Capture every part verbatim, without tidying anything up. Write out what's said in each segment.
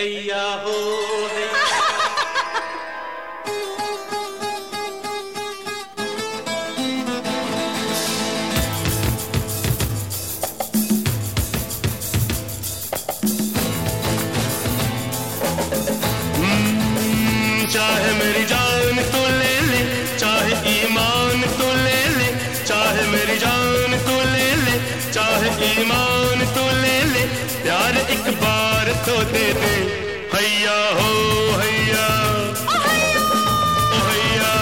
हैया हो हैया। चाहे मेरी जान तो ले ले, चाहे ईमान तो ले ले, चाहे मेरी जान तो ले ले, चाहे ईमान तो ले ले, प्यार एक बार तो दे दे। हैया हो हैया, ओ हैया,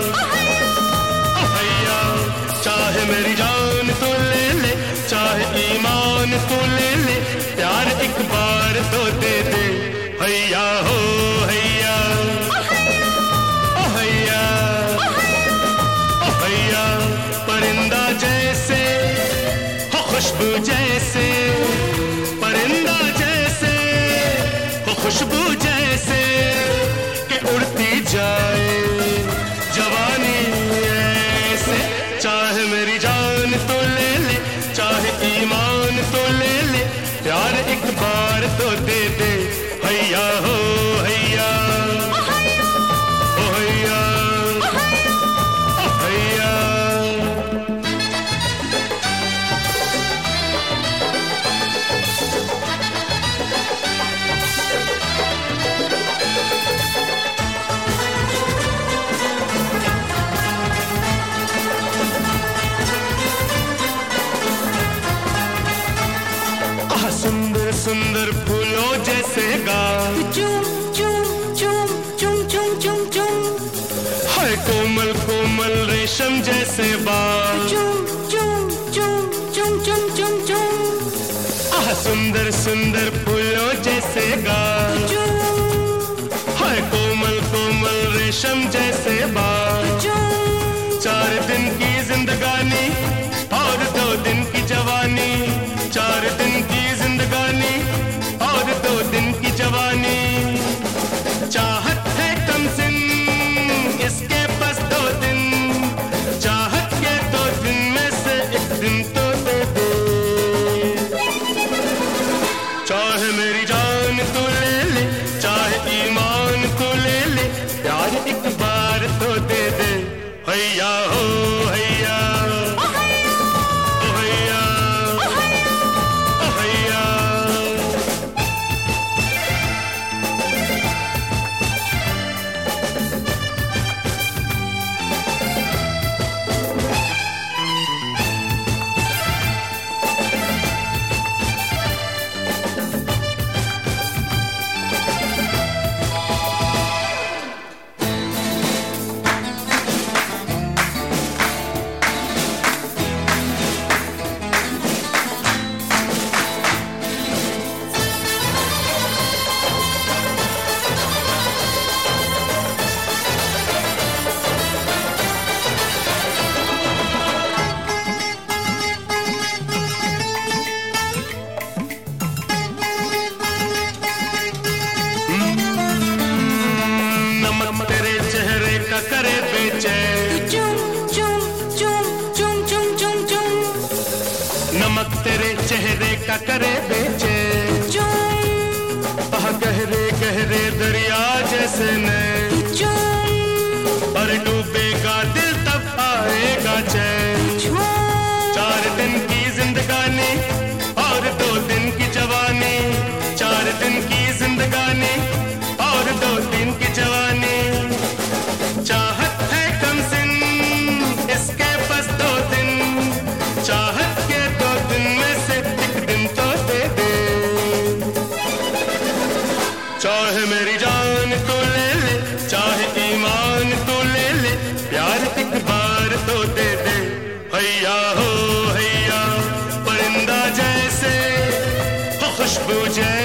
ओ हैया। चाहे मेरी जान तो ले ले, चाहे ईमान तो ले ले, प्यार एक बार तो दे दे। हैया हो हैया, परिंदा जैसे हो खुशबू जैसे, परिंदा जैसे हो खुशबू जैसे कि उड़ती जाए जवानी ऐसे। चाहे मेरी जान तो ले ले, चाहे ईमान तो ले ले, प्यार एक बार तो दे दे। हैया हो हैया, ओ हैया, सुंदर सुंदर फूलों जैसे गाल, चुम चुम चुम चुम चुम चुम चुम, है कोमल कोमल रेशम जैसे बाल, चुम चुम चुम चुम चुम चुम चुम। आह सुंदर सुंदर फूलों जैसे गाल, है कोमल कोमल रेशम जैसे बाल। चार दिन की जिंदगानी और दो दिन की जवानी, चार दिन की जिंदगानी और दो दिन की जवानी। चाहत है कम सिन इसके बस दो दिन, चाहत के दो दिन में से एक दिन तो दे दे। चाहे मेरी जान तो ले ले, चाहे ईमान तो ले ले, प्यार एक बार तो दे दे। हैया हो हैया, करे बेचैन, चुम चुम चुम चुम चुम चुम चुम, नमक तेरे चेहरे का करे बेचैन। चुम आह गहरे गहरे दरिया जैसे नैन, चुम और डूबेगा दिल तब आएगा चैन। चार दिन की जिंदगानी और दो दिन की जवानी, चार दिन की जिंदगानी और दो दिन की जवानी। चाहत है कम सिन इसके बस दो दिन, चाहत के दो दिन में से एक दिन तो दे दे। चाहे मेरी जान तो ले ले, चाहे ईमान तो ले ले, प्यार एक बार तो दे दे। हैया हो हैया, परिंदा जैसे हो खुशबू जैसे